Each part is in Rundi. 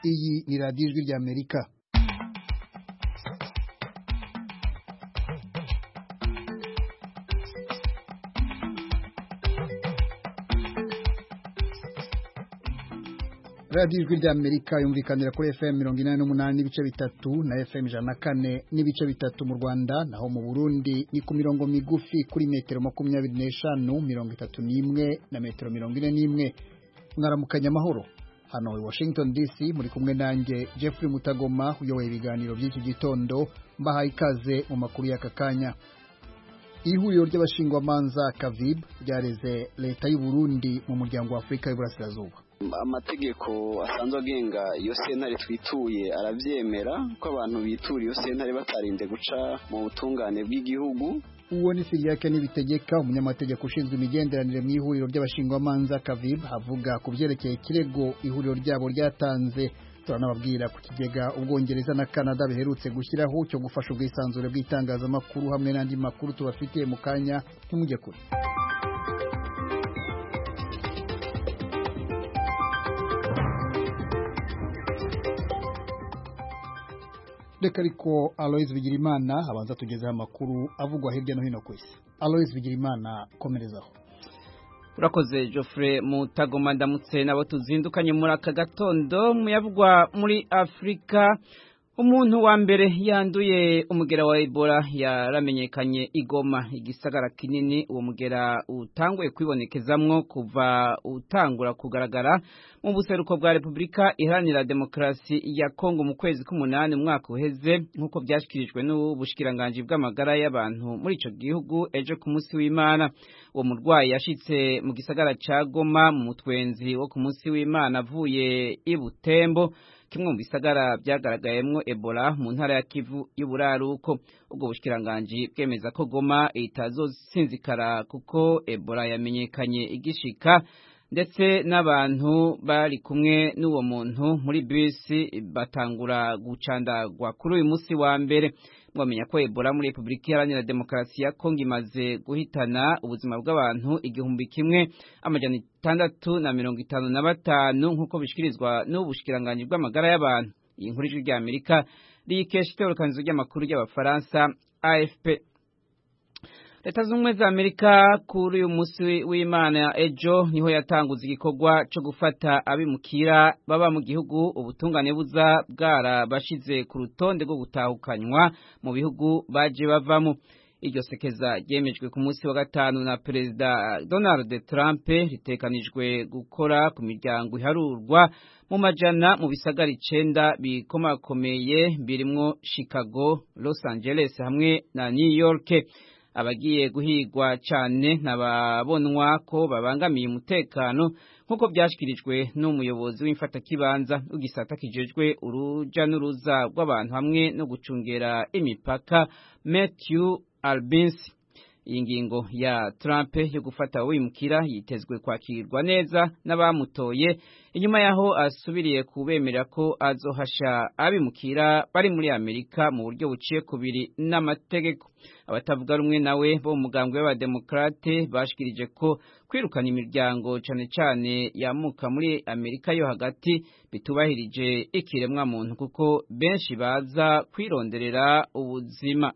Iyi ni radiyo ijwi ry'Amerika. radiyo ijwi ry'Amerika yumvikanira kuri FM 88 n'ibice bitatu na FM 104 n'ibice bitatu mu Rwanda, naho mu Burundi ni ku mirongo migufi kuri metero 25, 31 na metero 41. Mwaramukanya amahoro. Hano i Washington DC muri kumwe nanjye Jeffrey Mutagoma uyoboye ibiganiro by'iki gitondo, mbahaye ikaze mu makuru y'aka kanya. Ihuriro ry'abashingwamanza Kavib ryareze leta y'u Burundi mu muryango wa Afrika y'Uburasirazuba. Amategeko asanzwe agenga iyo sentare twituye arabyemera ko abantu bitura iyo sentare batarinde guca mu butungane bw'igihugu. Uwo ni Siriake Nibitegeka, umunyamategeko ushinzwe imigenderanire mu ihuriro ry'abashingwamanza Kavib, avuga ku byerekeye ikirego ihuriro ryabo ryatanze. Turanababwira ku kigega Ubwongereza na Canada biherutse gushyiraho cyo gufasha ubwisanzure bw'itangazamakuru hamwe n'andi makuru tubafitiye mu kanya. Ntimujye kure. Reka ariko Aloys Bigirimana abanza tugezeho amakuru avugwa hirya no hino ku isi. Aloys Bigirimana, komerezaho. Urakoze Geoffrey Mutagoma, ndamutse nabo tuzindukanye muri aka gatondo. Muyavugwa muri Afrika, umuntu wa mbere yanduye umugera wa Ebola yaramenyekanye Igoma, igisagara kinini uwo mugera utanguye kwibonekezamwo kuva utangura kugaragara mu buseruko bwa Republika Iharanira Demokarasi ya Kongo mu kwezi k'umunani umwaka uheze, nkuko byashyikirijwe n'ubushikiranganje bw'amagara y'abantu muri ico gihugu ejo ku munsi w'Imana. Uwo murwayi yashitse mu gisagara ca Goma mu mutwenzi wo ku munsi w'Imana avuye i Butembo, kimwe mu bisagara byagaragayemwo Ebola mu ntara ya Kivu y'Uburaruko. Ubwo bushikiranganje bwemeza ko Goma itazosinzikara kuko Ebola yamenyekanye igishika, ndetse n'abantu bari kumwe n'uwo muntu muri bisi batangura gucandagwa kuri uyu munsi wa mbere. Mwamenya ko Ebola muri Republika Iharanira Demokarasi ya Kongo imaze guhitana ubuzima bw'abantu 1655 nkuko bishikirizwa n'ubushikiranganje bw'amagara y'abantu. Iyi nkuru y'ijwi ry'Amerika rikesha itorokanizo ry'amakuru y'Abafaransa AFP. Leta z'Ubumwe za Amerika kuri uyu munsi w'Imana ejo niho yatanguza igikorwa cyo gufata abimukira baba mu gihugu ubutungane buza bwarabashize ku rutonde rwo gutahukanywa mu bihugu baje bavamo. Iryo sekeza ryemejwe ku munsi wa gatanu na Perezida Donald Trump, ritekanijwe gukora ku miryango iharurwa mu majana mu bisagara 9 bikomakomeye birimwo Chicago, Los Angeles hamwe na New York. Abagiye guhigwa cyane nababonwa ko babangamiye umutekano, nkuko byashyikirijwe n'umuyobozi w'imfatakibanza w'igisata kijejwe uruja n'uruza rw'abantu hamwe no gucungera imipaka, Matthew Albinsi. Iyi ngingo ya Trump yo gufata abimukira yitezwe kwakirwa neza n'abamutoye, inyuma yaho asubiriye kubemerera ko azohasha abimukira bari muri Amerika mu buryo buciye kubiri n'amategeko. Abatavuga rumwe nawe bo mu mugambwe w'abademokrate bashikirije ko kwirukana imiryango cyane cyane yamuka muri Amerika yo hagati bitubahirije ikiremwa muntu, kuko benshi baza kwironderera ubuzima.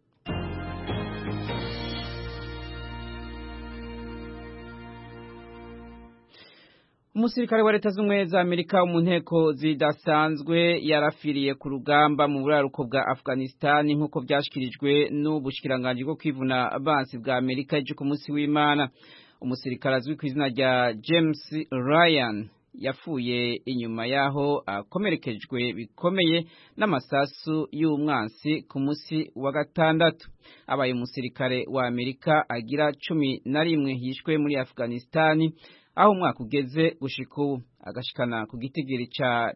Umusirikare wa Leta z'Ubumwe za Amerika mu nteko zidasanzwe yarafiriye ku rugamba mu buraruko bwa Afghanistan, nkuko byashikirijwe n'ubushikiranganje bwo kwivuna abansi bwa Amerika ejo ku munsi w'Imana. Umusirikare azwi ku izina rya James Ryan yafuye inyuma yaho akomerekejwe bikomeye n'amasasu y'umwansi ku munsi wa gatandatu. Abaye umusirikare wa Amerika agira 11 yishwe muri Afghanistan, aho umwaka ugeze gushika ubu agashikana ku gitigiri ca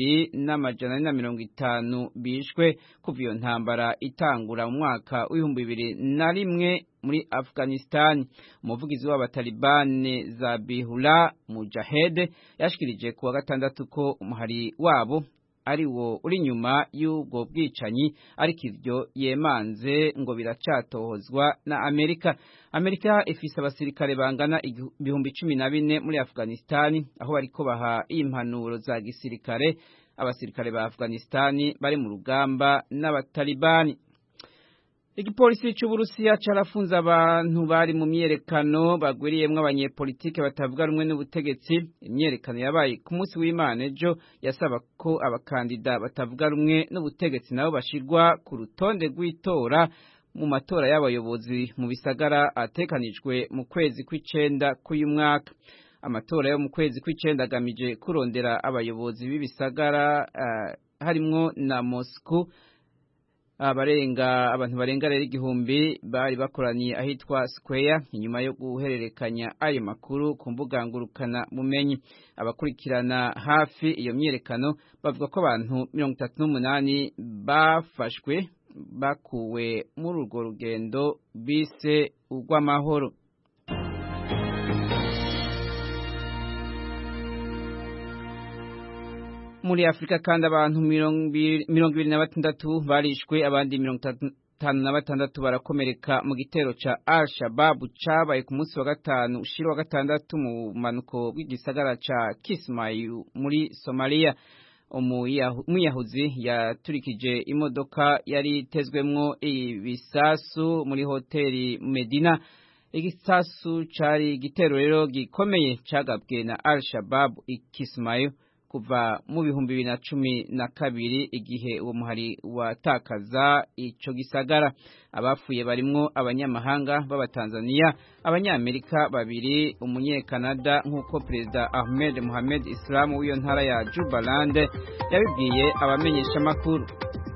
2,450 bishwe kuva iyo ntambara itangura mu mwaka w'2001 muri Afghanistan. Umuvugizi w'abatalibani Zabihullah Mujahid yashikirije kuwa gatandatu ko umuhari wabo ari wo uri nyuma y'ubwo bwicanyi, ariko ivyo yemanze ngo biracatohozwa na Amerika. Amerika ifise abasirikare bangana 14,000 muri Afghanistan, aho bariko baha impanuro za gisirikare abasirikare ba Afghanistan bari mu rugamba n'abatalibani. Igipolisi c'Uburusiya carafunze abantu bari mu myerekano bagwiriyemwo abanyepolitike batavuga rumwe n'ubutegetsi. Imyerekano yabaye ku munsi w'Imana ejo yasaba ko abakandida batavuga rumwe n'ubutegetsi nabo bashirwa ku rutonde rw'itora mu matora y'abayobozi mu bisagara atekanijwe mu kwezi kw'icenda k'uyu mwaka. Amatora yo mu kwezi kw'icenda agamije kurondera abayobozi b'ibisagara harimwo na Moscow. Abantu barenga rero 1000 bari bakoraniye ahitwa Square inyuma yo guhererekanya ayo makuru ku mbuga ngurukana bumenyi. Abakurikirana hafi iyo myerekano bavuga ko abantu 38 bafashwe bakuwe muri urwo rugendo bise urw'amahoro. Muri Afrika kandi abantu 26 barishwe abandi 56 barakomereka mu gitero ca Al-Shabaab cabaye ku munsi wa gatanu ushira wa gatandatu mu manuko w'igisagara ca Kismayo muri Somalia. Umuyahuzi yaturikije imodoka yari itezwemwo ibisasu muri hoteli Medina. Igisasu cari igitero rero gikomeye cagabwe na Al-Shabaab Kismayo kuva mu 2012 igihe uwo muhari watakaza ico gisagara. Abafuye barimwo abanyamahanga b'Abatanzania, Abanyamerika babiri, Umunyekanada nk'uko Perezida Ahmed Mohamed Islam w'iyo ntara ya Jubaland yabibwiye abamenyesha makuru.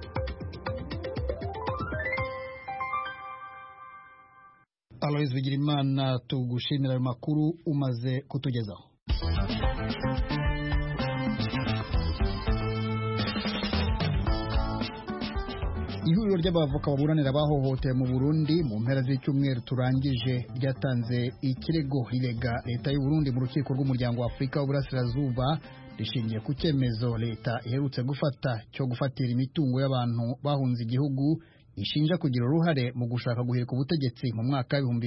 Aloys Bigirimana, tugushimira ayo makuru umaze kutugezaho. Ihuriro ry'abavoka baburanira bahohoteye mu Burundi mu mpera z'icyumweru turangije ryatanze ikirego rirega leta y'u Burundi mu rukiko rw'umuryango wa Afrika w'Uburasirazuba rishingiye ku cyemezo leta iherutse gufata cyo gufatira imitungo y'abantu bahunze igihugu ishinja kugira uruhare mu gushaka guhirika ubutegetsi mu mwaka wa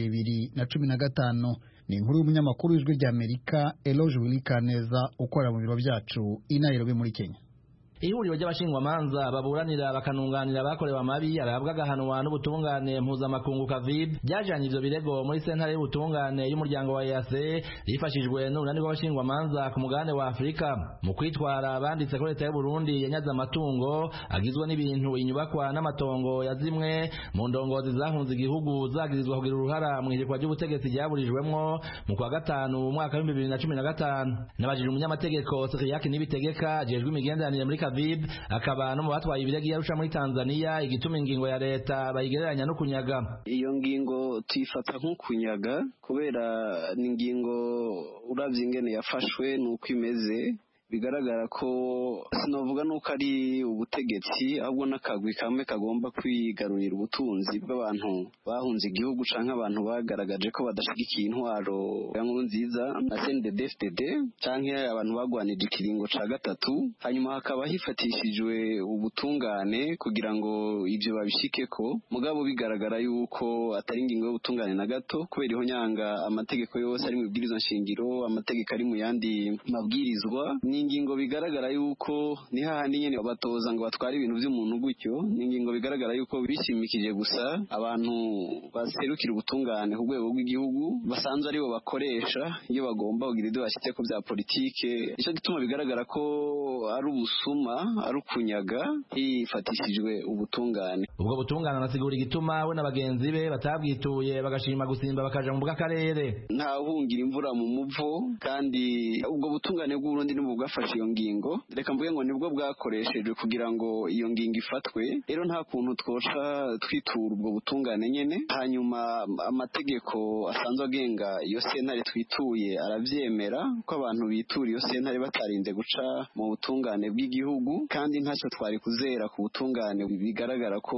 2015. Ni inkuru y'umunyamakuru w'ijwi ry'Amerika Eloge Wilikaneza ukora mu biro byacu i Nairobi muri Kenya. Ihuriro ry'abashingwamanza baburanira bakanunganira abakorewe amabi arabwa gahanwa n'ubutungane mpuzamakungu Kavib byajanye ivyo birego muri sentare y'ubutungane y'umuryango wa EAC rifashijwe n'urunani rw'abashingwamanza ku mugabane wa Afrika. Mu kwitwara banditse ko leta y'u Burundi yanyaze amatungo agizwe n'ibintu inyubakwa n'amatongo yazimwe mu ndongozi zahunze igihugu zagirizwa kugira uruhara mu ihirikwa ry'ubutegetsi ryaburijwemwo mu kwa gatanu umwaka wa 2015. Nabajije umunyamategeko Siriyaki Nibitegeka ajejwe imigenderanire muri Kavib akaba no mu batwaye ibirego yarusha muri Tanzania igituma ingingo ya leta bayigereranya no kunyaga. Iyo ngingo tuyifata nk'ukunyaga kubera ni ingingo uravye ingene yafashwe nuko imeze bigaragara ko sinovuga nuko ari ubutegetsi ahubwo n'akagwi kamwe kagomba kwigarurira ubutunzi bw'abantu bahunze igihugu canke abantu bagaragaje ko badashigikiye intwaro ya Nkurunziza na CNDD-FDD canke abantu bagwanije ikiringo ca gatatu hanyuma hakaba hifatishijwe ubutungane kugira ngo ivyo babishikeko mugabo bigaragara yuko atari ingingo y'ubutungane na gato kubera iho nyanga amategeko yose ari mu bibwirizwa nshingiro amategeko ari mu yandi mabwirizwa ingingo bigaragara yuko ni hahandi nyene batoza ngo batware ibintu by'umuntu gutyo ingingo bigaragara yuko bishimikije gusa abantu baserukira ubutungane ku rwego rw'igihugu basanzwe aribo bakoresha iyo bagomba kugira ibyo bashyitse ko bya politike icyo gituma bigaragara ko ari ubusuma ari ukunyaga hifatishijwe ubutungane. Ubwo butungane anasigura igituma we n'abagenzi be batabwituye bagashima gusimba bakaja mu bw'akarere nta uhungira imvura mu muvo kandi ubwo butungane bw'Uburundi n'ubwo bwafashe iyo ngingo reka mvuge ngo nibwo bwakoreshejwe kugira ngo iyo ngingo ifatwe rero nta kuntu twoca twitura ubwo butungane nyene hanyuma amategeko asanzwe agenga iyo sentare twituye aravyemera ko abantu bitura iyo sentare batarinze guca mu butungane bw'igihugu kandi ntacyo twari kuzera ku butungane bigaragara ko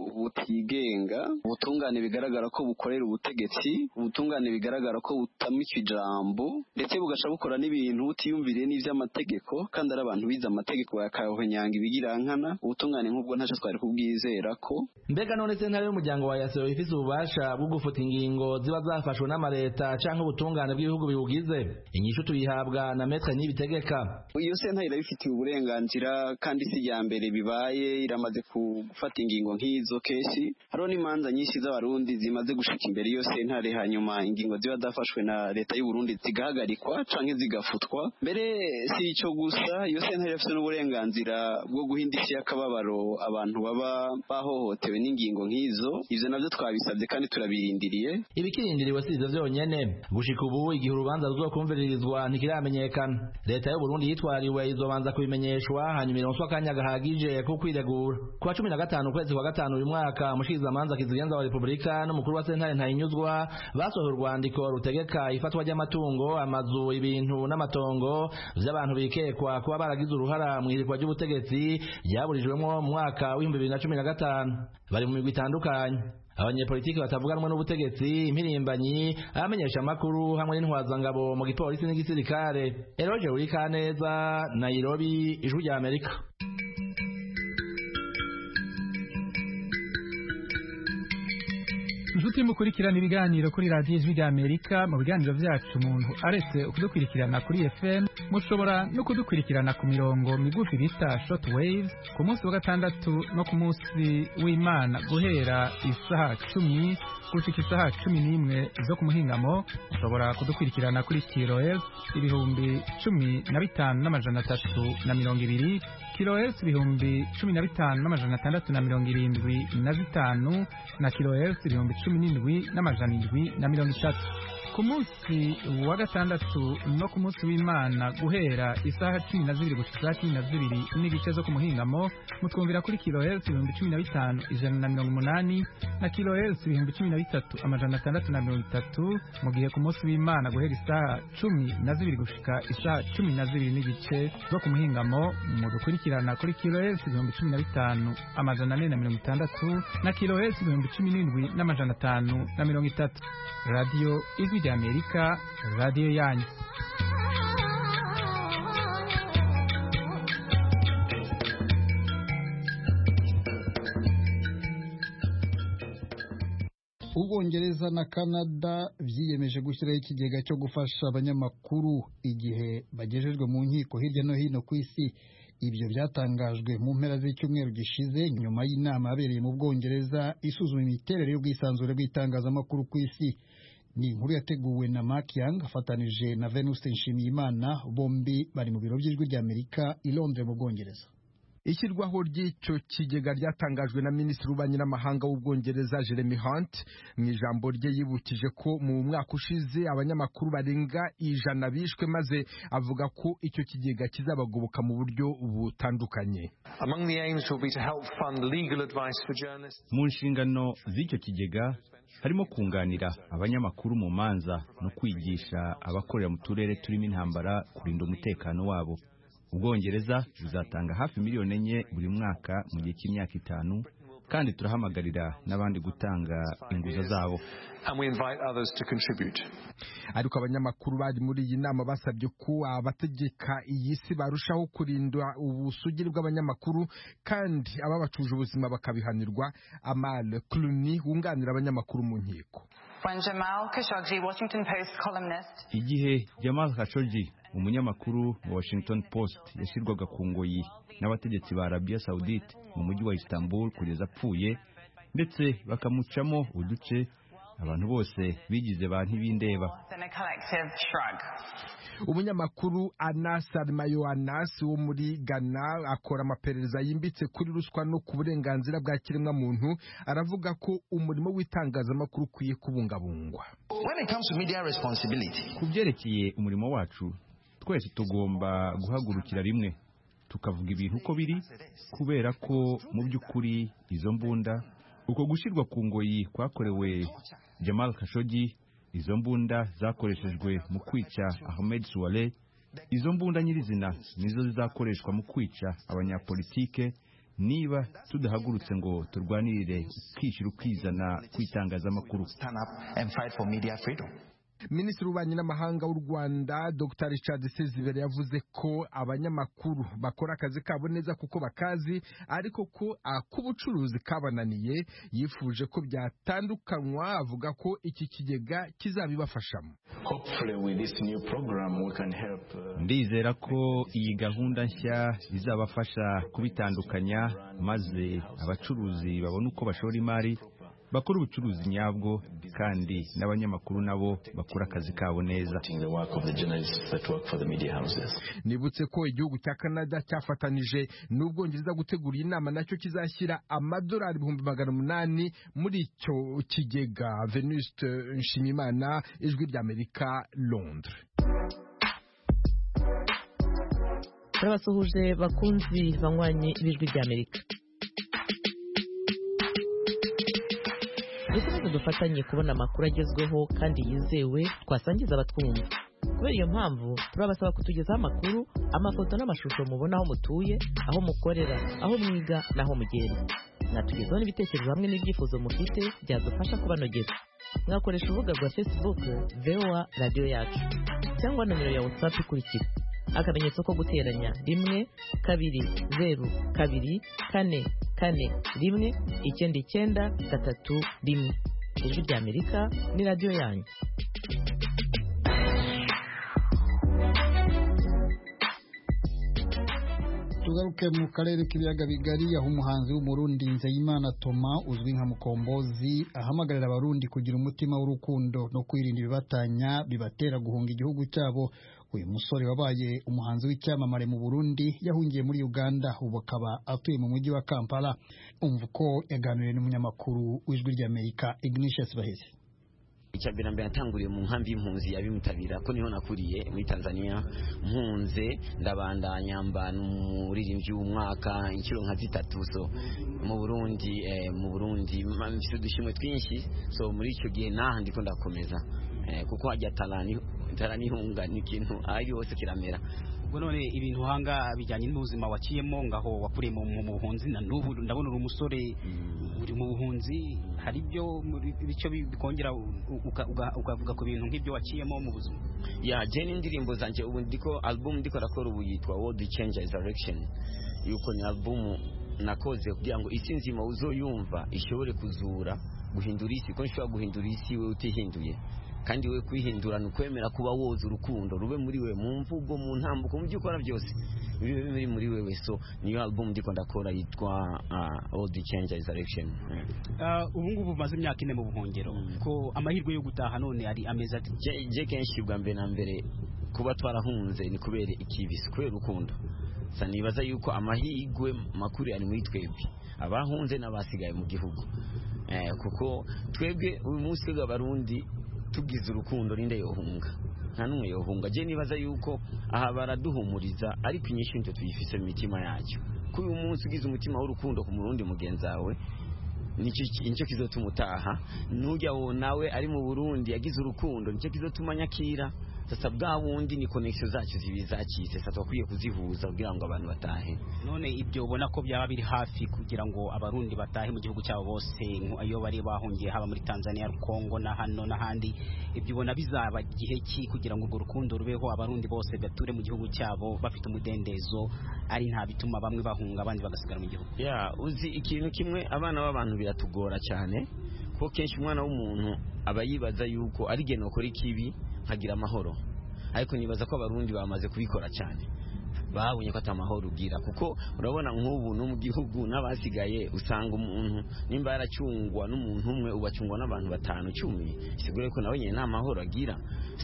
butigenga ubutungane bigaragara ko bukorera ubutegetsi ubutungane bigaragara ko butamika ijambo ndetse bugasha bukora n'ibintu utiyumviriye n'ivy'amategeko amategeko kandi ari abantu bize amategeko bakahonyanga ibigirankana ubutungane nk'ubwo ntaco twari kubwizera ko. Mbega none sentare y'umuryango wa EAC ifise ububasha bwo gufuta ingingo ziba zafashwe n'amareta canke ubutungane bw'ibihugu biwugize? Inyishu tuyihabwa na Maître Nibitegeka. Iyo sentare irabifitiye uburenganzira kandi si ya mbere bibaye, iramaze gufata ingingo nk'izo kesi. Hariho n'imanza nyinshi z'abarundi zimaze gushika imbere iyo sentare, hanyuma ingingo ziba zafashwe na leta y'u Burundi zigahagarikwa canke zigafutwa. Mbere si ico gusa, iyo sentare irafise n'uburenganzira bwo guhindisha akababaro abantu baba bahohotewe n'ingingo nk'izo. Ivyo navyo twabisabye kandi turabirindiriye. Ibikirindiriwe si ivyo vyonyene. Gushika ubu igihe urubanza ruzokumvirizwa ntikiramenyekana. Leta y'u Burundi yitwariwe izobanza kubimenyeshwa hanyuma ironswa akanya gahagije ko kwiregura. Kuwa 15 ukwezi kwa gatanu uyu mwaka umushikizamanza kizigenza wa Republika n'umukuru wa sentare Ntahinyuzwa basohoye urwandiko rutegeka ifatwa ry'amatungo, amazu, ibintu n'amatongo vy'abantu bikekwa kuba baragize uruhara mu irikwa ry'ubutegetsi ryaburijwemwo mu mwaka wa 2015. Bari mu migwi itandukanye: abanyepolitiki batavuganwa n'ubutegetsi, impirimbanyi, abamenyesha amakuru hamwe n'intwazangabo mu gipolisi n'igisirikare. Eroje Urikaneza, Nairobi, Ijwi rya Amerika. Inshuti mukurikirana ibiganiro kuri radiyo Ijwi rya Amerika. Mu biganiro vyacu umuntu aretse kudukurikirana kuri FM, mushobora no kudukurikirana ku mirongo migufi bita short waves ku munsi wa gatandatu no ku munsi w'Imana guhera isaha 10 gushika isaha 11 zo ku muhingamo. Mushobora kudukurikirana kuri kilohertz 15,320 kilohertz 15,675 na kilohertz 17,730. Ku munsi wa gatandatu no ku munsi w'Imana guhera isaha 12 gushika 12 n'igice zo ku muhingamo, mutwumvira kuri kilohertz 15,180 na kilohertz 13,630. Mu gihe ku munsi w'Imana guhera isaha 12 gushika isaha 12 n'igice zo ku muhingamo, mudukurikirana kuri kilohertz 15,460 na kilohertz 17,530. Radio Ijwi rya Amerika, radio yanyu. Ubwongereza na Canada vyiyemeje gushyiraho ikigega cyo gufasha abanyamakuru igihe bagejejwe mu nkiko hirya no hino ku isi. Ibyo byatangajwe mu mpera z'icyumweru gishize nyuma y'inama yabereye mu Bwongereza isuzuma imiterere y'ubwisanzure bw'itangazamakuru ku isi. Ni inkuru yateguwe na Mark Young afatanije na Venuste Nshimiyimana, bombi bari mu biro by'Ijwi rya Amerika i Londres mu Bwongereza. Ishyirwaho ry'icyo kigega ryatangajwe na Minisitiri w'Ububanyi n'Amahanga w'Ubwongereza Jeremy Hunt. Mu ijambo rye yibukije ko mu mwaka ushize abanyamakuru barenga 100 bishwe, maze avuga ko icyo kigega kizabagoboka mu buryo butandukanye. Mu nshingano z'icyo kigega harimo kunganira abanyamakuru mu manza no kwigisha abakorera mu turere turimo intambara kurinda umutekano wabo. Ubwongereza buzatanga hafi miliyoni 4 buri mwaka mu gihe cy'imyaka 5, kandi turahamagarira n'abandi gutanga inguza zabo. Ariko abanyamakuru bari muri iyi nama basabye ko abategeka iyi si barushaho kurinda ubusugire bw'abanyamakuru kandi ababacuje ubuzima bakabihanirwa. Amal Clooney wunganira abanyamakuru mu nkiko. Igihe Jamal Khashoggi, umunyamakuru wa Washington Post, yashyirwaga ku ngoyi n'abategetsi ba Arabia Saudite mu mujyi wa Istanbul kugeza apfuye, ndetse bakamucamo uduce, abantu bose bigize ba ntibindeba. Umunyamakuru Anas Armayo Anas wo muri Ghana akora amaperereza yimbitse kuri ruswa no ku burenganzira bwa kiremwa muntu, aravuga ko umurimo w'itangazamakuru ukwiye kubungabungwa. Ku byerekeye umurimo wacu, twese tugomba guhagurukira rimwe tukavuga ibintu uko biri, kubera ko mu by'ukuri izo mbunda, uko gushyirwa ku ngoyi kwakorewe Jamal Khashoggi, izo mbunda zakoreshejwe mu kwica Ahmed Suale, izo mbunda nyirizina nizo zizakoreshwa mu kwica abanyapolitike niba tudahagurutse ngo turwanirire ukishyira ukizana kw'itangazamakuru. Minisitiri w'ububanyi n'amahanga w'u Rwanda Dr Richard Sezibera yavuze ko abanyamakuru bakora akazi kabo neza kuko bakazi, ariko ko ak'ubucuruzi kabananiye. Yifuje ko byatandukanywa, avuga ko iki kigega kizabibafashamo. Ndizera ko iyi gahunda nshya izabafasha kubitandukanya, maze abacuruzi babona uko bashora imari, bakora ubucuruzi nyabwo, kandi n'abanyamakuru nabo bakora akazi kabo neza. Nibutse ko igihugu cya Canada cyafatanije n'Ubwongereza gutegura inama nacyo kizashyira amadolari 800 muri icyo kigega. Venuste Nshimiyimana, Ijwi ry'Amerika, Londres. Turabasuhuje bakunzi banywanyi b'Ijwi ry'Amerika. Dukomeze dufatanye kubona amakuru agezweho kandi yizewe twasangiza abatwumva. Kubera iyo mpamvu turabasaba kutugezaho amakuru, amafoto n'amashusho mubona aho mutuye, aho mukorera, aho mwiga n'aho mugenda. Mwatugezaho n'ibitekerezo hamwe n'ibyifuzo mufite byadufasha kubanogeza. Mwakoresha urubuga rwa Facebook VOA Radio Yacu cyangwa nomero ya WhatsApp ikurikira: akamenyetso ko guteranya 1 2 0 2 4 4 1 9 3 1. Ijwi ry'Amerika ni radio yanyu. Tugaruke mu karere k'ibiyaga bigari, aho umuhanzi w'umurundi Nzeyimana Thomas uzwi nka Mukombozi ahamagarira abarundi kugira umutima w'urukundo no kwirinda ibibatanya bibatera guhunga igihugu cyabo. Uyu musore wabaye umuhanzi w'icyamamare mu Burundi yahungiye muri Uganda, ubu akaba atuye mu mujyi wa Kampala. Umva ko yaganiriye n'umunyamakuru w'Ijwi ry'Amerika Ignatius Bahezi. Icyambere natanguriye mu nkambi y'impunzi yabimutabira ko niho nakuriye muri Tanzania, mpunze ndabandanya mba n'umuririmbyi w'umwaka inshuro nka 3. So mu Burundi mfite udushimwe twinshi, so muri icyo gihe naha ndiko ndakomeza kuko hajya talani hunga ni ikintu ari hose kiramera. None ibintu hanga bijyanye n'ubuzima waciyemo ngaho wakuriye mu buhunzi, na n'ubu ndabona uri umusore uri mu buhunzi, hari ibyo bico bikongera ukavuga ku bintu nk'ibyo waciyemo mu buzima. Ya je n'indirimbo zanje ubu ndiko album ndiko rakora ubu yitwa World Changes Direction, yuko ni album nakoze kugira ngo isi nzima uzoyumva ishobore kuzura guhindura isi, ko nshobora guhindura isi we utihinduye, kandi we kwihindura nukwemera kuba woza urukundo rube muri we mu mvugo, mu ntambuko, mu byukora byose biri muri wewe. So niyo album ndiko ndakora yitwa All the Changes Direction. Ubu ngubu maze imyaka 4 mu buhungiro, ko amahirwe yo gutaha none ari ameza ati je kenshi bwa mbere na mbere kuba twarahunze ni kubera ikibisi, kubera urukundo. Sanibaza yuko amahirwe makuru ari muri twebwe abahunze n'abasigaye mu gihugu, kuko twebwe uyu munsi bw'abarundi tugize urukundo rinde yohunga, nta numwe yohunga. Je nibaza yuko aha baraduhumuriza, ariko inyinshi nto tuyifise mu mitima yacu. Kuko uyu munsi ugize umutima w'urukundo ku murundi mugenzawe, nicyo kizotumutaha. Nujya wo nawe ari mu Burundi yagize urukundo, nicyo kizotuma nyakira. Sasa bwa wundi ni connection zacu zibizacitse, sasa twakwiye kuzihuza kugira ngo abantu batahe. None ibyo ubona ko byaba biri hafi kugira ngo abarundi batahe mu gihugu cyabo bose, ayo bari bahungiye haba muri Tanzania, Kongo na hano n'ahandi, ibyo ubona bizaba gihe ki kugira ngo urwo rukundo rubeho, abarundi bose bature mu gihugu cyabo bafite umudendezo, ari nta bituma bamwe bahunga abandi bagasigara mu gihugu? Uzi ikintu kimwe, abana b'abantu biratugora cyane, kuko kenshi umwana w'umuntu aba yibaza yuko ari geno kora ikibi hagira amahoro, ariko nibaza ko abarundi bamaze kubikora cyane, babonye ko atamahoro ugira. Kuko urabona nk'ubu no mu gihugu n'abasigaye usanga umuntu nimba yaracungwa n'umuntu umwe ubacungwa n'abantu 5-10, sigure ko nawe nyine nta mahoro agira.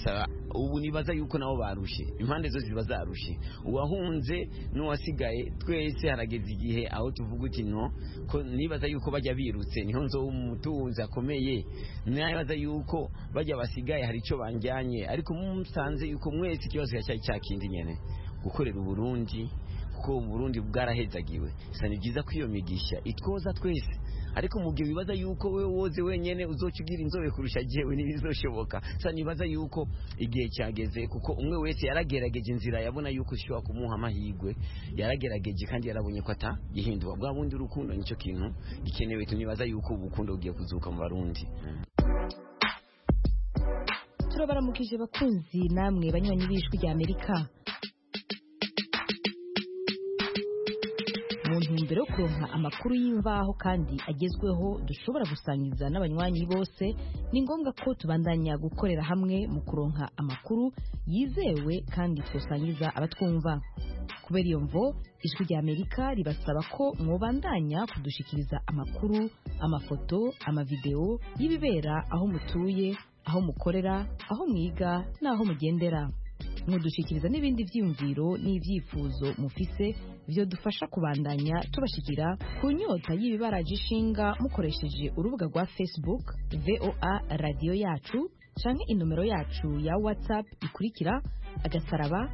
Ubu nibaza yuko nabo barushe, impande zose ziba zarushe, uwahunze n'uwasigaye, twese harageze igihe aho tuvuga uti no, ko nibaza yuko bajya birutse niho nzo umutunzi akomeye, nibaza yuko bajya basigaye hari icyo banjyanye, ariko musanze yuko mwese ikibazo cyari cyakindi nyene gukorera Burundi, kuko Burundi bwarahezagiwe. Sani byiza ko iyo migisha itwoza twese, ariko mu gihe bibaza yuko we woze wenyene uzocugira inzobe kurusha jewe ntibizoshoboka. Sani nibaza yuko igihe cyageze, kuko umwe wese yaragerageje inzira yabona yuko ishobora kumuha amahirwe, yaragerageje kandi yarabonye ko atagihindura. Bwa bundi urukundo nicyo kintu gikenewe, tunibaza yuko ubukundo bugiye kuzuka mu Barundi. turabaramukije bakunzi namwe banywanyi b'ijwi rya Amerika. Mu ntumbero yo kuronka amakuru y'imvaho kandi agezweho dushobora gusangiza n'abanywanyi bose, ni ngombwa ko tubandanya gukorera hamwe mu kuronka amakuru yizewe kandi twosangiza abatwumva. Kubera iyo mvo, ijwi rya Amerika ribasaba ko mwobandanya kudushikiriza amakuru, amafoto, amavideo y'ibibera aho mutuye, aho mukorera, aho mwiga n'aho mugendera. Mudushikiriza n'ibindi vyiyumviro n'ivyifuzo mufise byo dufasha kubandanya tubashikira ku nyota y'ibibaraje ishinga mukoresheje urubuga rwa Facebook VOA Radio Yacu canke inomero yacu ya WhatsApp ikurikira agasaraba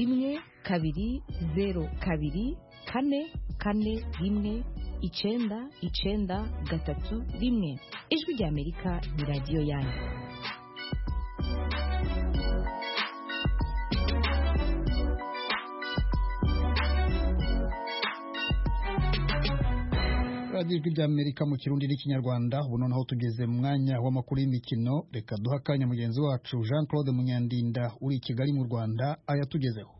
12424441 Ijwi rya Amerika ni radio yanyu. Ijwi rya Amerika mu Kirundi n'Ikinyarwanda. Ubu noneho tugeze mu mwanya w'amakuru y'imikino. Reka duha akanya mugenzi wacu Jean Claude Munyandinda uri i Kigali mu Rwanda ayatugezeho.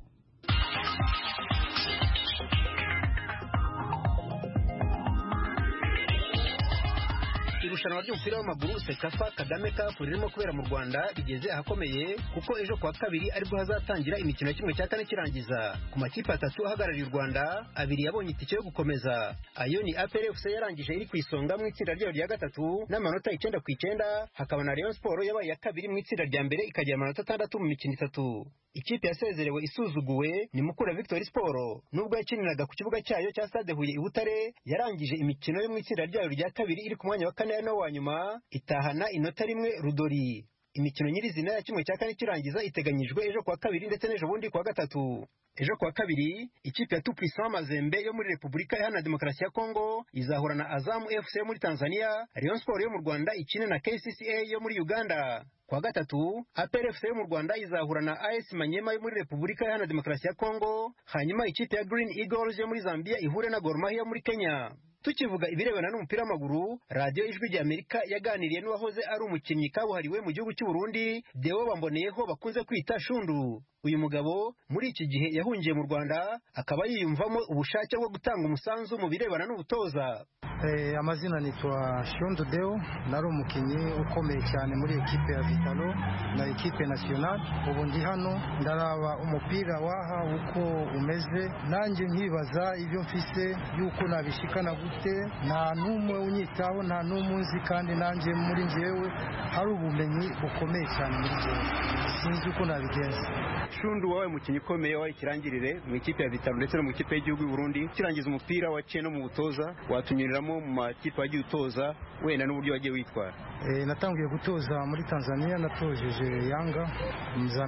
Irushanwa ry'umupira w'amaguru Sekafa Kagame Cup ririmo kubera mu Rwanda rigeze ahakomeye kuko ejo kwa kabiri aribwo hazatangira imikino kimwe cya kane kirangiza. Ku makipe atatu ahagarariye u Rwanda, abiri yabonye itike yo gukomeza. Ayo ni APR FC yarangije iri ku isonga mu itsinda ryayo rya gatatu n'amanota 9/9, hakaba na Rayon Sport yabaye ya kabiri mu itsinda rya mbere ikagira amanota 6 mu mikino itatu. Ikipe yasezerewe isuzuguwe ni Mukura Victory Sport, nubwo yakiniraga ku kibuga cyayo cya Stade Huye i Butare, yarangije imikino yo mu itsinda ryayo rya kabiri iri ku mwanya wa kane no wa nyuma itahana inota rimwe rudori. Imikino nyirizina ya kimwe cya kane kirangiza iteganyijwe ejo kwa kabiri ndetse n'ejo bundi kwa gatatu. Ejo kwa kabiri ikipe ya Tupuisant Mazembe yo muri Repubulika Iharanira Demokarasi ya Kongo izahura na Azam FC yo muri Tanzania, Rayon Sport yo mu Rwanda ikine na KCCA yo muri Uganda. Kwa gatatu APR FC yo mu Rwanda izahura na AS Manyema yo muri Repubulika Iharanira Demokarasi ya Kongo, hanyuma ikipe ya Green Eagles yo muri Zambia ihure na Gor Mahia yo muri Kenya. Tukivuga ibirebana n'umupira w'amaguru, Radio Ijwi rya Amerika yaganiriye n'uwahoze ari umukinnyi kabuhariwe mu gihugu cy'u Burundi, Deo Bamboneyeho bakunze kwita Shundu. Uyu mugabo muri iki gihe yahungiye mu Rwanda, akaba yiyumvamo ubushake bwo gutanga umusanzu mu birebana n'ubutoza. Amazina nitwa Shundu Deo, nari umukinnyi ukomeye cyane muri ekipe ya Vitalo na ekipe nationale. Ubu ndi hano ndaraba umupira waha uko umeze, nanjye nkibaza ibyo mfise yuko nabishikana gute. Nta numwe unyitaho, nta numwe unzi, kandi nanjye muri njyewe hari ubumenyi bukomeye cyane muri njyewe, sinzi uko nabigenza. Shundu, wawe mukinnyi ukomeye wawe ikirangirire mu ikipe ya Vitalo ndetse no mu ikipe y'igihugu y'u Burundi, kirangiza umupira waciye no mu butoza, watunyuriramo mu makipe wagiye utoza wenda n'uburyo wagiye witwara. Natangiye gutoza muri Tanzania, natojeje Yanga za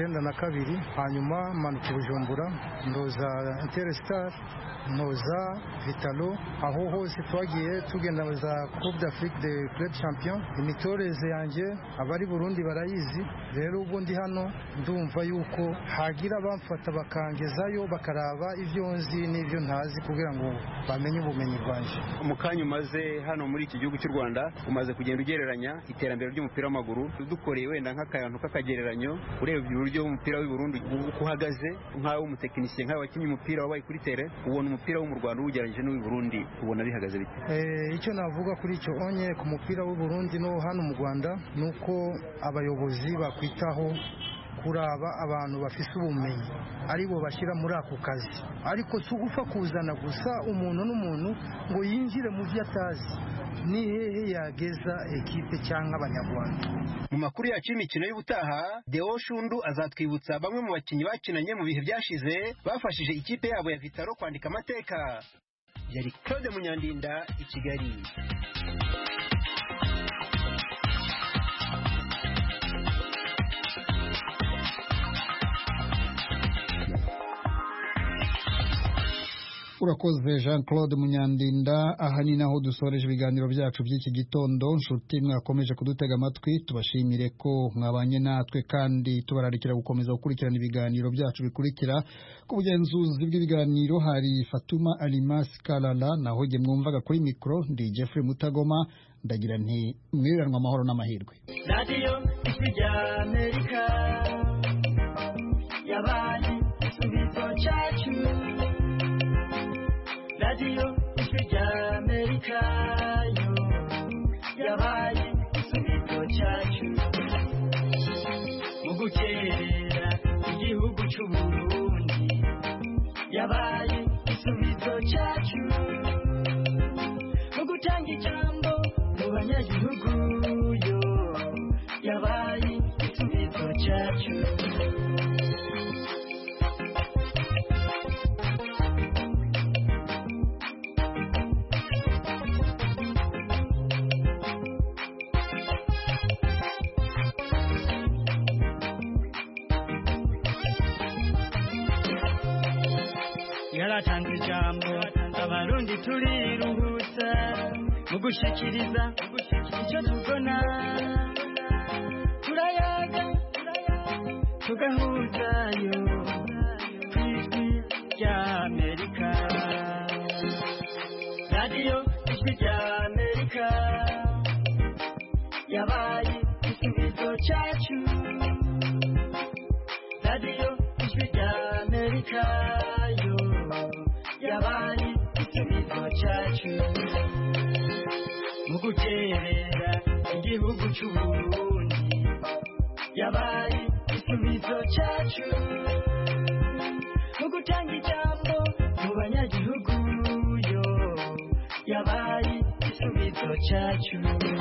92, hanyuma manuka Bujumbura ndoza Interstar, noza Vitalo, aho hose twagiye tugenda za Coupe d'Afrique de Club Champion. Imitoreze yanjye abari Burundi barayizi, rero ubwo ndi hano ndumva yuko hagira bamfata bakangezayo bakaraba ivyo nzi n'ivyo ntazi kugira ngo bamenye ubumenyi bwanje. Mu kanya umaze hano muri iki gihugu cy'u Rwanda, umaze kugenda ugereranya iterambere ry'umupira w'amaguru, dukoreye wenda nk'akantu k'akagereranyo, ureba uburyo umupira w'u Burundi uhagaze, nk'aho umutekinisiye nk'aho wakinnye umupira wabaye kuri tere, ubona umupira wo mu Rwanda ugereranyije n'uw'u Burundi ubona bihagaze bite? Icyo navuga kuri icyo onye ku mupira w'u Burundi no hano mu Rwanda nuko abayobozi bakwitaho kuraba abantu bafise ubumenyi aribo bashira muri ako kazi, ariko si ugupfa kuzana gusa umuntu n'umuntu ngo yinjire mu byo atazi. Ni hehe yageza ekipe cyangwa abanyarwanda? Mu makuru yacu y'imikino y'ubutaha, Deo Shundu azatwibutsa bamwe mu bakinnyi bakinanye mu bihe byashize bafashije ikipe yabo ya Vitalo kwandika amateka. Yari Claude Munyandinda i Kigali. Urakoze Jean Claude Munyandinda. Aha ni naho dusoreje ibiganiro byacu by'iki gitondo. Nshuti mwakomeje kudutega amatwi, tubashimire ko mwabanye natwe kandi tubararikira gukomeza gukurikirana ibiganiro byacu bikurikira. Ku bugenzuzi bw'ibiganiro hari Fatuma Alimas Kalala, naho jye mwumvaga kuri mikro ndi Jeffrey Mutagoma. ndagira nti mwiranwa amahoro n'amahirwe. Radio Ijwi ry'Amerika yabaye igisubizo cyacu. Radio Ijwi ry'Amerika yo yabaye igisubizo cyacu. Mu gukerera igihugu cy'u Burundi yabaye igisubizo cyacu. Mu gutanga ijambo mu banyagihugu yo yabaye igisubizo cyacu. Yaratanze ijambo abarundi turiruhutsa mu gushikiriza icyo tubona, turayaga tugahuzayo ku Ijwi ry'Amerika. Radio Ijwi ry'Amerika yabaye igisubizo cyacu. Radio Ijwi ry'Amerika yo yabaye igisubizo cyacu. Mu guterera igihugu cy'u Burundi yabaye igisubizo cyacu. Mu gutanga ijambo mu banyagihugu yo yabaye igisubizo cyacu.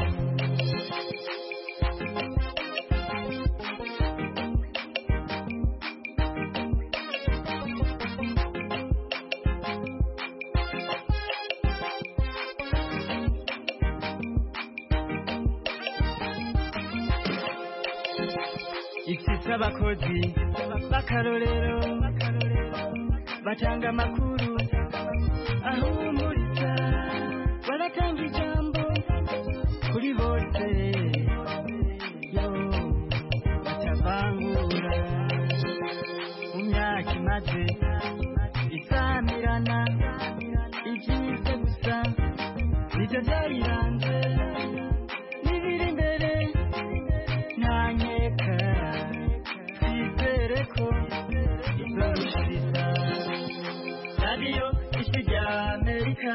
Ifite abakozi b'akarorero batanga amakuru ahumuriza, baratanga ijambo kuri bose yo batavangura. Mu myaka imaze isamirana igize gusa nibyo byayiranze, n'ibiri imbere nta nkeka twizere ko izorushiriza. Radio Ijwi ry'Amerika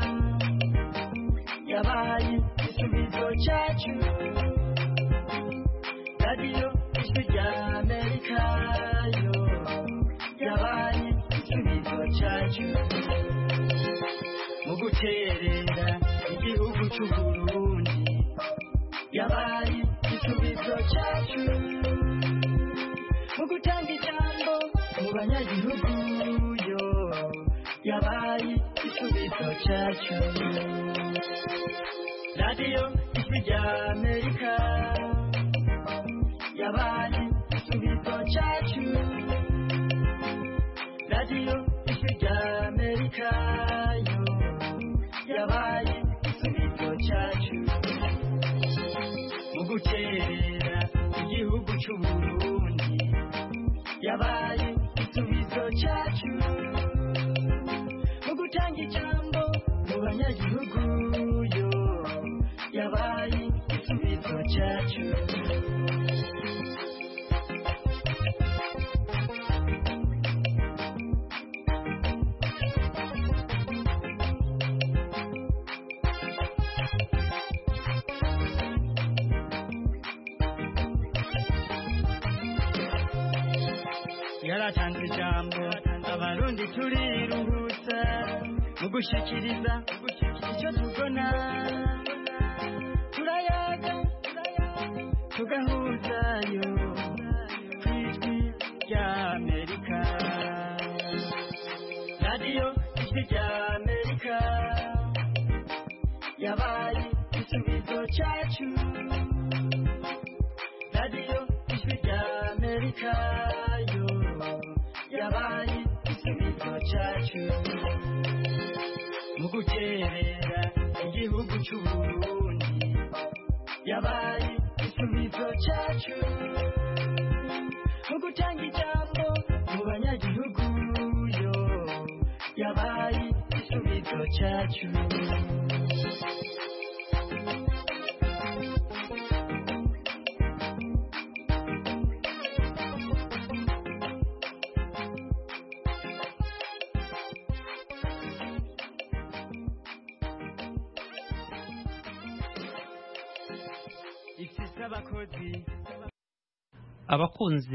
yabaye igisubizo cyacu. Radio Ijwi ry'Amerika yo yabaye igisubizo cyacu. Mu guterera igihugu cy'u Burundi yabaye igisubizo cyacu. Mu gutanga ijambo mu banyagihugu yo yabaye igisubizo cyacu. Radio Ijwi ry'Amerika yabaye igisubizo cyacu. Radio Ijwi ry'Amerika yo yabaye igisubizo cyacu. Mu guterera igihugu cy'u Burundi yabaye igisubizo cyacu. Mu gutanga ijambo mu banyagihugu yo yabaye igisubizo cyacu. Yaratanze ijambo abarundi turiruhutsa mu gushikiriza icyo tubona, turayaga tugahuzayo ku Ijwi ry'Amerika. Radio Ijwi ry'Amerika yabaye igisubizo cyacu. Radio Ijwi ry'Amerika yo yabaye igisubizo cyacu. Mu guterera igihugu cy'u Burundi yabaye igisubizo cyacu. Mu gutanga ijambo mu banyagihugu yo yabaye igisubizo cyacu. n'abakozi abakunzi